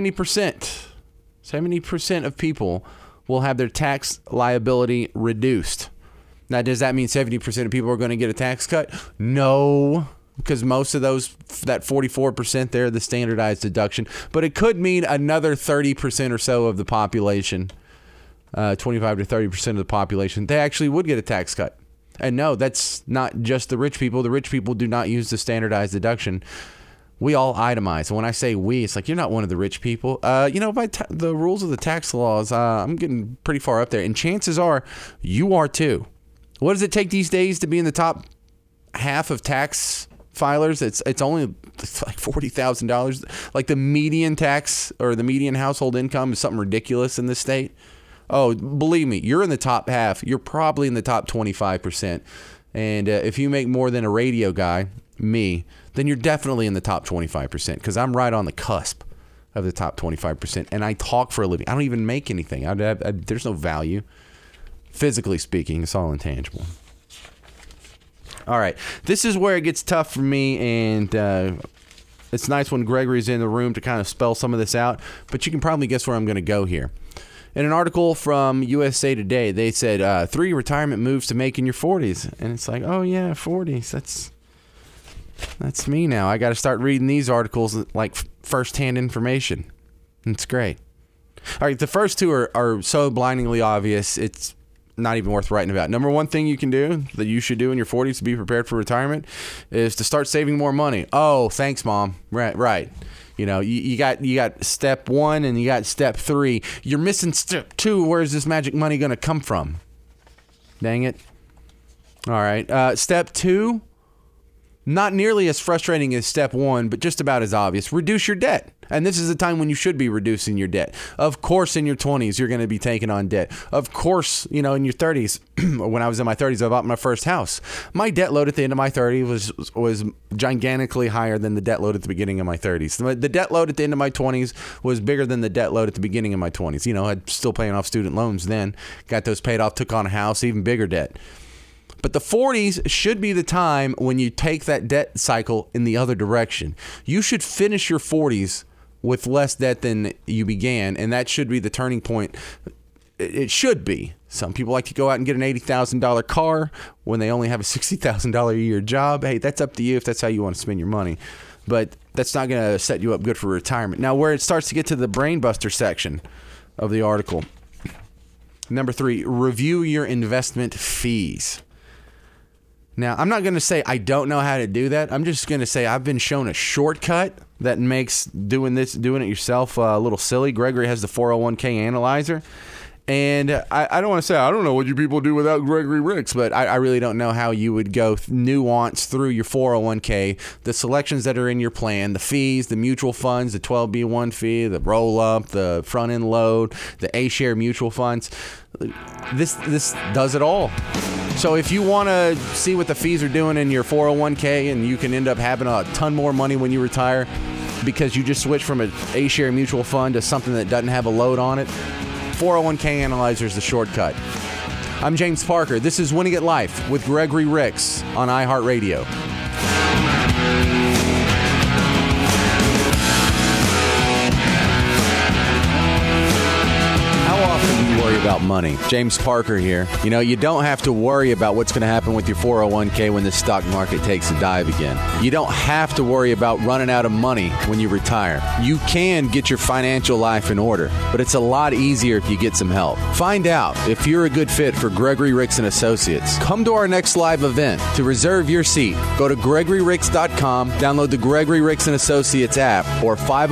70% of people will have their tax liability reduced. Now, does that mean 70% of people are going to get a tax cut? No, because most of those, that 44% there, the standardized deduction. But it could mean another 30% or so of the population, 25 to 30% of the population, they actually would get a tax cut. And no, that's not just the rich people. The rich people do not use the standardized deduction. We all itemize. And when I say we, it's like, you're not one of the rich people. By the rules of the tax laws, I'm getting pretty far up there. And chances are you are too. What does it take these days to be in the top half of tax filers? It's like $40,000. Like the median tax or the median household income is something ridiculous in this state. Oh, believe me, you're in the top half. You're probably in the top 25%. And if you make more than a radio guy, me, then you're definitely in the top 25%, because I'm right on the cusp of the top 25%. And I talk for a living. I don't even make anything. There's no value. Physically speaking, it's all intangible. All right. This is where it gets tough for me, and it's nice when Gregory's in the room to kind of spell some of this out, but you can probably guess where I'm going to go here. In an article from USA Today, they said 3 retirement moves to make in your 40s. And it's like, oh, yeah, 40s. That's me now. I got to start reading these articles like firsthand information. It's great. All right, the first two are so blindingly obvious, it's not even worth writing about. Number one thing you can do that you should do in your 40s to be prepared for retirement is to start saving more money. Oh, thanks, Mom. Right. You know, you got step 1 and you got step 3. You're missing step 2. Where's this magic money going to come from? Dang it. All right. Step 2, not nearly as frustrating as step 1, but just about as obvious. Reduce your debt. And this is the time when you should be reducing your debt. Of course, in your 20s, you're going to be taking on debt. Of course, in your 30s, when I was in my 30s, I bought my first house. My debt load at the end of my 30s was gigantically higher than the debt load at the beginning of my 30s. The debt load at the end of my 20s was bigger than the debt load at the beginning of my 20s. I'm still paying off student loans then. Got those paid off, took on a house, even bigger debt. But the 40s should be the time when you take that debt cycle in the other direction. You should finish your 40s with less debt than you began, and that should be the turning point. It should be. Some people like to go out and get an $80,000 car when they only have a $60,000 a year job. Hey, that's up to you if that's how you want to spend your money. But that's not going to set you up good for retirement. Now, where it starts to get to the brain buster section of the article. Number 3, review your investment fees. Now, I'm not going to say I don't know how to do that. I'm just going to say I've been shown a shortcut that makes doing it yourself a little silly. Gregory has the 401k analyzer. And I don't want to say I don't know what you people do without Gregory Ricks, but I really don't know how you would go nuance through your 401k, the selections that are in your plan, the fees, the mutual funds, the 12B1 fee, the roll-up, the front-end load, the A-share mutual funds. This does it all. So if you want to see what the fees are doing in your 401k and you can end up having a ton more money when you retire because you just switched from an A-share mutual fund to something that doesn't have a load on it, 401k Analyzer is the shortcut. I'm James Parker. This is Winning at Life with Gregory Ricks on iHeartRadio. About money. James Parker here. You don't have to worry about what's going to happen with your 401k when the stock market takes a dive again. You don't have to worry about running out of money when you retire. You can get your financial life in order, but it's a lot easier if you get some help. Find out if you're a good fit for Gregory Ricks and Associates. Come to our next live event. To reserve your seat, go to GregoryRicks.com, download the Gregory Ricks and Associates app, or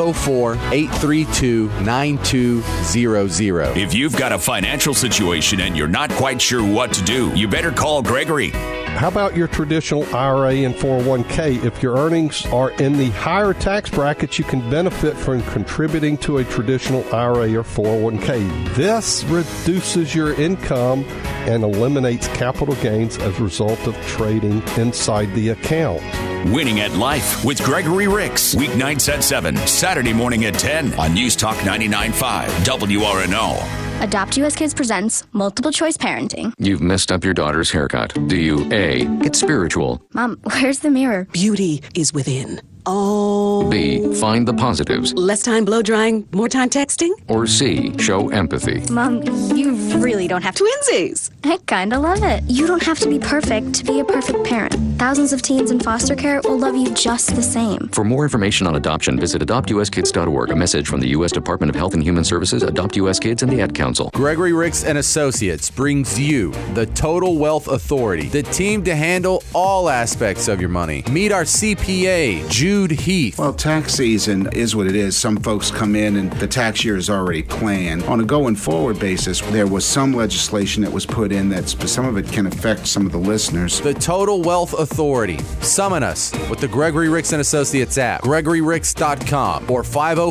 504-832-9200. If you've got a financial situation and you're not quite sure what to do, you better call Gregory. How about your traditional IRA and 401k? If your earnings are in the higher tax brackets, you can benefit from contributing to a traditional IRA or 401k. This reduces your income and eliminates capital gains as a result of trading inside the account. Winning at Life with Gregory Ricks. Weeknights at 7, Saturday morning at 10 on News Talk 99.5 WRNO. Adopt US Kids presents Multiple Choice Parenting. You've messed up your daughter's haircut. Do you A, get spiritual? Mom, where's the mirror? Beauty is within. Oh. B, find the positives. Less time blow drying, more time texting? Or C, show empathy. Mom, you really don't have to. Twinsies! I kinda love it. You don't have to be perfect to be a perfect parent. Thousands of teens in foster care will love you just the same. For more information on adoption, visit adoptuskids.org. A message from the U.S. Department of Health and Human Services, Adopt U.S. Kids, and the Ad Council. Gregory Ricks and Associates brings you the Total Wealth Authority, the team to handle all aspects of your money. Meet our CPA, Jude Heath. Well, tax season is what it is. Some folks come in and the tax year is already planned. On a going forward basis, there was some legislation that was put in that some of it can affect some of the listeners. The Total Wealth Authority. Summon us with the Gregory Ricks and Associates app, GregoryRicks.com, or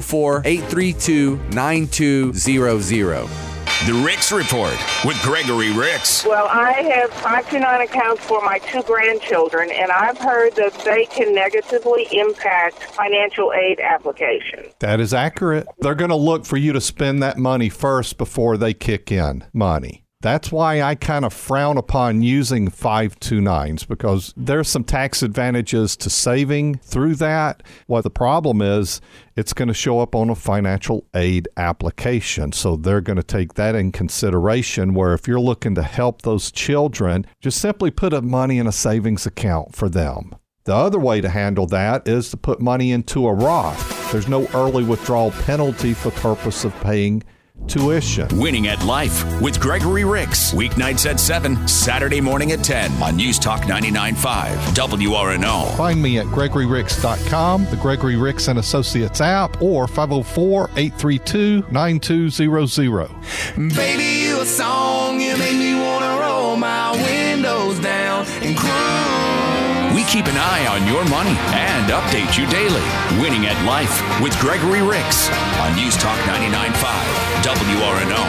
504-832-9200. The Ricks Report with Gregory Ricks. Well, I have 529 accounts for my 2 grandchildren, and I've heard that they can negatively impact financial aid applications. That is accurate. They're going to look for you to spend that money first before they kick in money. That's why I kind of frown upon using 529s, because there's some tax advantages to saving through that. What the problem is, it's going to show up on a financial aid application. So they're going to take that in consideration, where if you're looking to help those children, just simply put money in a savings account for them. The other way to handle that is to put money into a Roth. There's no early withdrawal penalty for purpose of paying tuition. Winning at Life with Gregory Ricks. Weeknights at 7, Saturday morning at 10 on News Talk 99.5 WRNO. Find me at GregoryRicks.com, the Gregory Ricks and Associates app, or 504-832-9200. Baby, you a song, you make me want to roll my windows down and cruise. We keep an eye on your money and update you daily. Winning at Life with Gregory Ricks on News Talk 99.5 WRNO.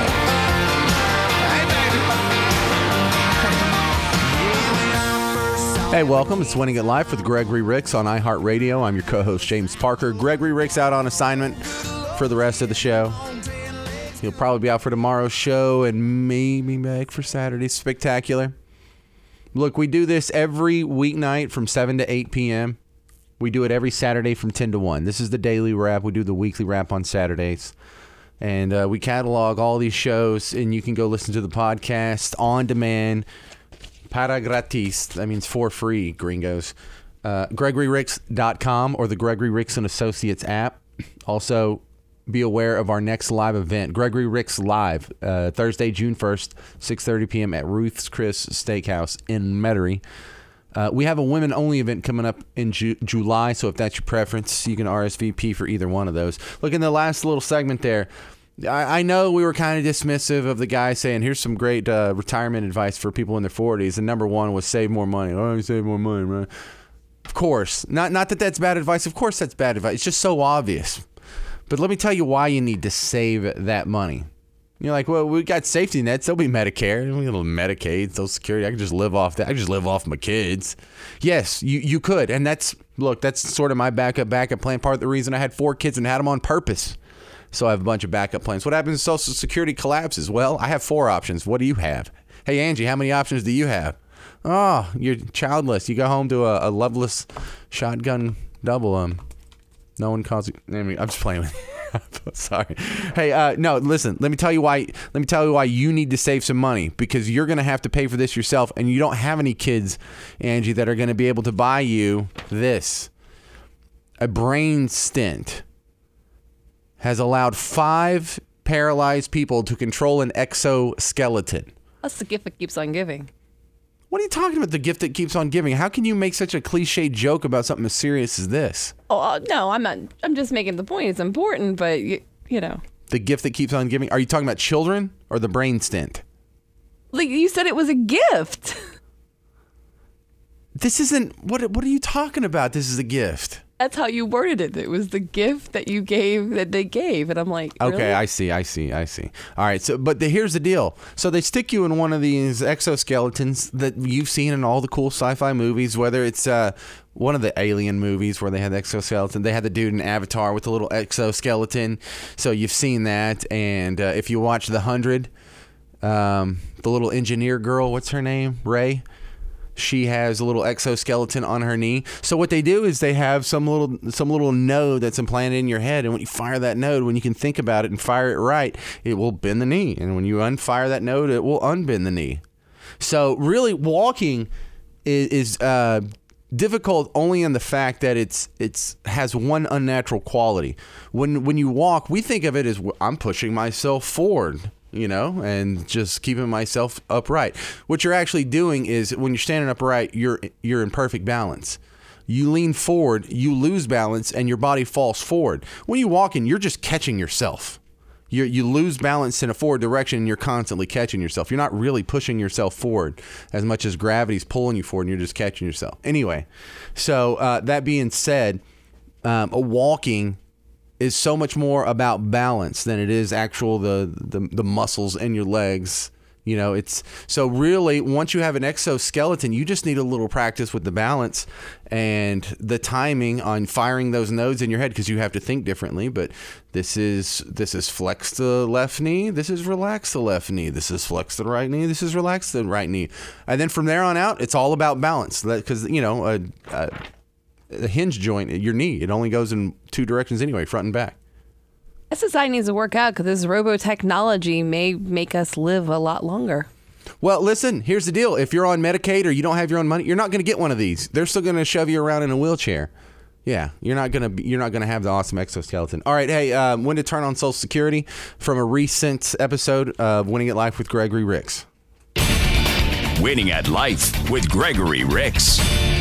Hey, welcome. It's Winning at Life with Gregory Ricks on iHeartRadio. I'm your co-host, James Parker. Gregory Ricks out on assignment for the rest of the show. He'll probably be out for tomorrow's show and maybe back for Saturday's Spectacular. Look, we do this every weeknight from 7 to 8 p.m. We do it every Saturday from 10 to 1. This is the daily wrap. We do the weekly wrap on Saturdays. And we catalog all these shows, and you can go listen to the podcast on demand. Para gratis. That means for free, gringos. GregoryRicks.com or the Gregory Ricks and Associates app. Also, be aware of our next live event, Gregory Ricks Live, Thursday, June 1st, 6:30 p.m. at Ruth's Chris Steakhouse in Metairie. We have a women-only event coming up in July, so if that's your preference, you can RSVP for either one of those. Look, in the last little segment there, I know we were kind of dismissive of the guy saying, here's some great retirement advice for people in their 40s, and number one was save more money. Oh, you save more money, right? Of course. Not that that's bad advice. Of course that's bad advice. It's just so obvious. But let me tell you why you need to save that money. You're like, well, we got safety nets. There'll be Medicare, we got Medicaid, Social Security. I can just live off that. I can just live off my kids. Yes, you could. And that's sort of my backup plan. Part of the reason I had 4 kids and had them on purpose. So I have a bunch of backup plans. What happens if Social Security collapses? Well, I have 4 options. What do you have? Hey, Angie, how many options do you have? Oh, you're childless. You go home to a loveless shotgun double. No one calls you. I mean, I'm just playing with you. Sorry. Hey, no, listen. Let me tell you why you need to save some money, because you're going to have to pay for this yourself, and you don't have any kids, Angie, that are going to be able to buy you this. A brain stent has allowed 5 paralyzed people to control an exoskeleton. That's the gift that keeps on giving. What are you talking about, the gift that keeps on giving? How can you make such a cliche joke about something as serious as this? Oh, no, I'm not. I'm just making the point. It's important, but, you know. The gift that keeps on giving? Are you talking about children or the brain stent? Like, you said it was a gift. This isn't. What are you talking about? This is a gift. That's how you worded it. It was the gift that you gave, that they gave. And I'm like, really? Okay, I see. All right, so but here's the deal. So they stick you in one of these exoskeletons that you've seen in all the cool sci-fi movies, whether it's one of the Alien movies where they had the exoskeleton. They had the dude in Avatar with the little exoskeleton. So you've seen that. And if you watch The 100, the little engineer girl, what's her name? Ray? She has a little exoskeleton on her knee. So what they do is they have some little node that's implanted in your head, and when you fire that node, when you can think about it and fire it right, it will bend the knee. And when you unfire that node, it will unbend the knee. So really, walking is difficult only in the fact that it's has one unnatural quality. When you walk, we think of it as I'm pushing myself forward, and just keeping myself upright. What you're actually doing is when you're standing upright, you're in perfect balance. You lean forward, you lose balance, and your body falls forward. When you walk in, you're just catching yourself. You lose balance in a forward direction, and you're constantly catching yourself. You're not really pushing yourself forward as much as gravity's pulling you forward, and you're just catching yourself. Anyway, so that being said, walking is so much more about balance than it is actual the muscles in your legs. It's so really once you have an exoskeleton, you just need a little practice with the balance and the timing on firing those nodes in your head, because you have to think differently. But this is flex the left knee, this is relax the left knee, this is flex the right knee, this is relax the right knee, and then from there on out, it's all about balance. Because a hinge joint, your knee, it only goes in two directions anyway, front and back. SSI needs to work out because this robo-technology may make us live a lot longer. Well, listen, here's the deal. If you're on Medicaid or you don't have your own money, you're not going to get one of these. They're still going to shove you around in a wheelchair. Yeah, you're not going to have the awesome exoskeleton. All right, hey, when to turn on Social Security from a recent episode of Winning at Life with Gregory Ricks. Winning at Life with Gregory Ricks.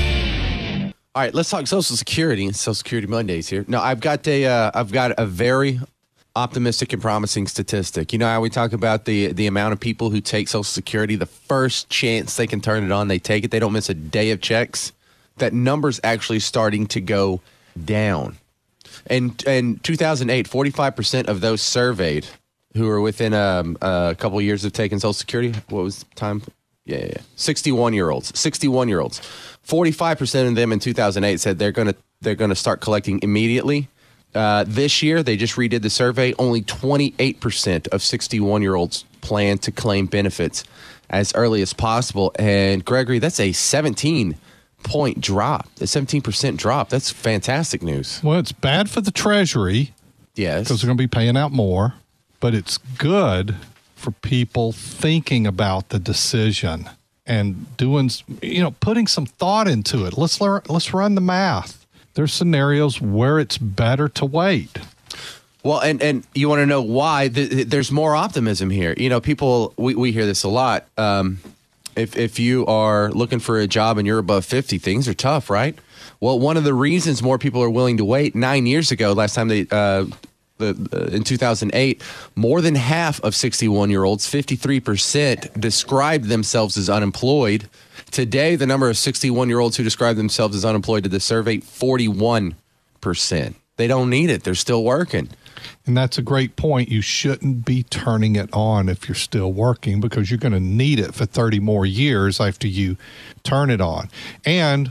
All right, let's talk Social Security and Social Security Mondays here. No, I've got a very optimistic and promising statistic. You know how we talk about the amount of people who take Social Security, the first chance they can turn it on, they take it. They don't miss a day of checks. That number's actually starting to go down. In 2008, 45% of those surveyed who were within a couple of years of taking Social Security, what was the time? Yeah. 61-year-olds. 61-year-olds. 45% of them in 2008 said they're going to start collecting immediately. This year, they just redid the survey. Only 28% of 61-year-olds plan to claim benefits as early as possible. And Gregory, that's a 17-point drop. A 17% drop. That's fantastic news. Well, it's bad for the Treasury. Yes. Because they're going to be paying out more. But it's good for people thinking about the decision and doing, putting some thought into it. Let's run the math. There's scenarios where it's better to wait. Well, and you want to know why? There's more optimism here. People, we hear this a lot. If you are looking for a job and you're above 50, things are tough, right? Well, one of the reasons more people are willing to wait, 9 years ago, last time they in 2008, more than half of 61-year-olds, 53%, described themselves as unemployed. Today, the number of 61-year-olds who describe themselves as unemployed to the survey, 41%. They don't need it. They're still working. And that's a great point. You shouldn't be turning it on if you're still working, because you're going to need it for 30 more years after you turn it on. And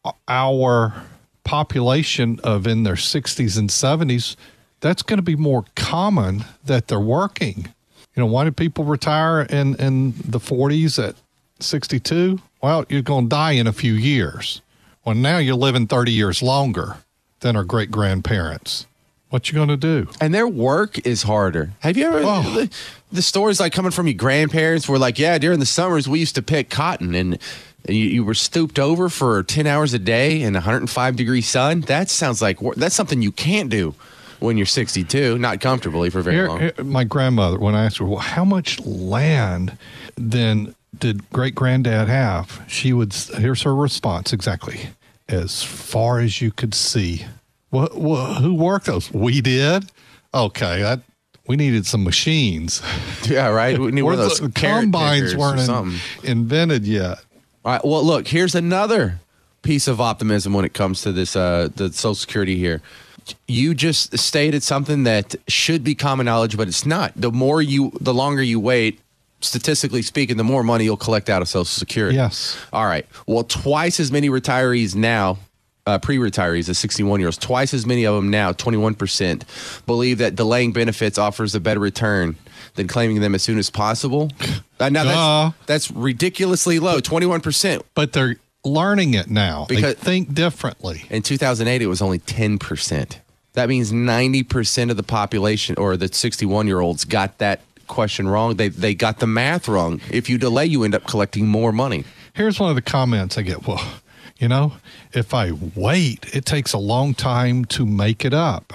our population of in their 60s and 70s, that's going to be more common that they're working. Why do people retire in the 40s at 62? Well, you're going to die in a few years. Well, now you're living 30 years longer than our great-grandparents. What you going to do? And their work is harder. Have you ever, the stories like coming from your grandparents were like, yeah, during the summers we used to pick cotton and you were stooped over for 10 hours a day in 105-degree sun? That sounds like that's something you can't do when you're 62, not comfortably for very long. My grandmother, when I asked her, well, how much land then did great-granddad have? Here's her response exactly. As far as you could see. Well, who worked those? We did? Okay, we needed some machines. Yeah, right. We need one of those combines weren't invented yet. All right, well, look, here's another piece of optimism when it comes to this the Social Security here. You just stated something that should be common knowledge, but it's not. The longer you wait, statistically speaking, the more money you'll collect out of Social Security. Yes. All right. Well, twice as many retirees now, pre-retirees as 61-year-olds, twice as many of them now, 21%, believe that delaying benefits offers a better return than claiming them as soon as possible. Now, that's ridiculously low, 21%. But they're learning it now. Because they think differently. In 2008, it was only 10%. That means 90% of the population, or the 61-year-olds, got that question wrong. They got the math wrong. If you delay, you end up collecting more money. Here's one of the comments I get. Well, You know, if I wait, it takes a long time to make it up.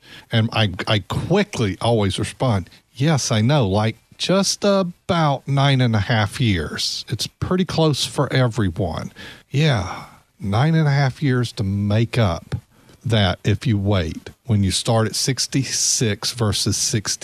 I quickly always respond, yes, I know, like just about 9.5 years. It's pretty close for everyone. Yeah, 9.5 years to make up that if you wait when you start at 66 versus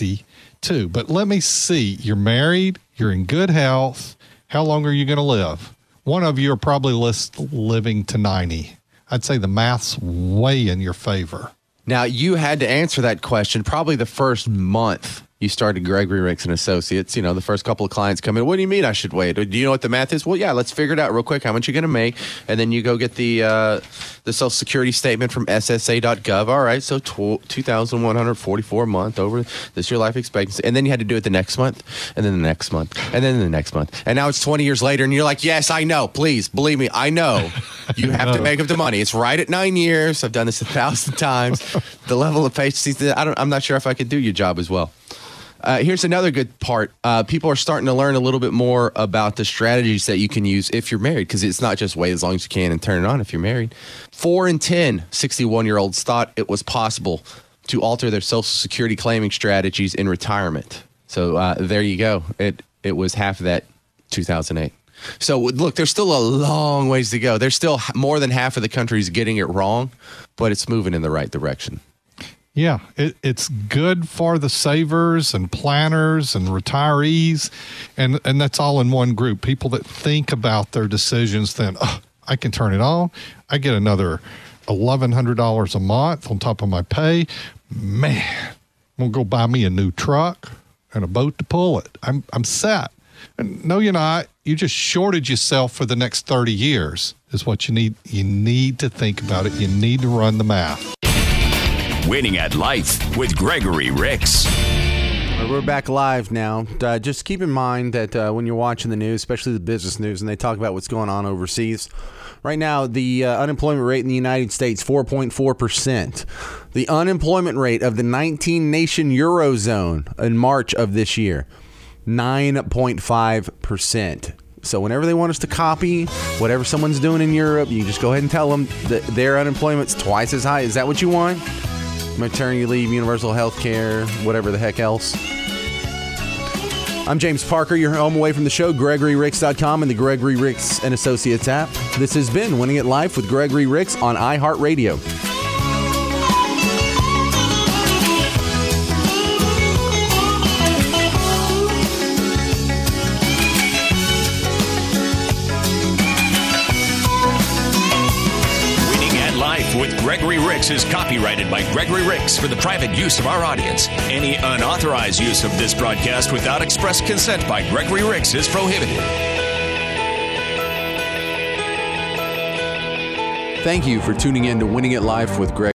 62. But let me see, you're married, you're in good health. How long are you going to live? One of you are probably living to 90. I'd say the math's way in your favor. Now, you had to answer that question probably the first month you started Gregory Ricks and Associates. You know, the first couple of clients come in. What do you mean I should wait? Do you know what the math is? Well, yeah, let's figure it out real quick. How much you're going to make, and then you go get the Social Security statement from SSA.gov. All right, so $2,144 a month over this your life expectancy, and then you had to do it the next month, and then the next month, and then the next month, and now it's 20 years later, and you're like, yes, I know. Please believe me, I know. You have to make up the money. It's right at 9 years. I've done this 1,000 times. The level of patience, I'm not sure if I could do your job as well. Here's another good part. People are starting to learn a little bit more about the strategies that you can use if you're married, because it's not just wait as long as you can and turn it on if you're married. 4 in 10 61-year-olds thought it was possible to alter their Social Security claiming strategies in retirement. So there you go. It was half of that 2008. So look, there's still a long ways to go. There's still more than half of the country is getting it wrong, but it's moving in the right direction. Yeah, it's good for the savers and planners and retirees, and that's all in one group. People that think about their decisions, then, I can turn it on. I get another $1,100 a month on top of my pay. Man, I'm going to go buy me a new truck and a boat to pull it. I'm set. And no, you're not. You just shorted yourself for the next 30 years is what you need. You need to think about it. You need to run the math. Winning at Life with Gregory Ricks. We're back live now. Just keep in mind that when you're watching the news, especially the business news, and they talk about what's going on overseas, right now the unemployment rate in the United States, 4.4%. The unemployment rate of the 19-nation Eurozone in March of this year, 9.5%. So whenever they want us to copy whatever someone's doing in Europe, you just go ahead and tell them that their unemployment's twice as high. Is that what you want? Maternity leave, universal health care, whatever the heck else. I'm James Parker, your home away from the show, GregoryRicks.com and the Gregory Ricks and Associates app. This has been Winning at Life with Gregory Ricks on iHeartRadio. With Gregory Ricks is copyrighted by Gregory Ricks for the private use of our audience. Any unauthorized use of this broadcast without express consent by Gregory Ricks is prohibited. Thank you for tuning in to Winning at Life with Greg.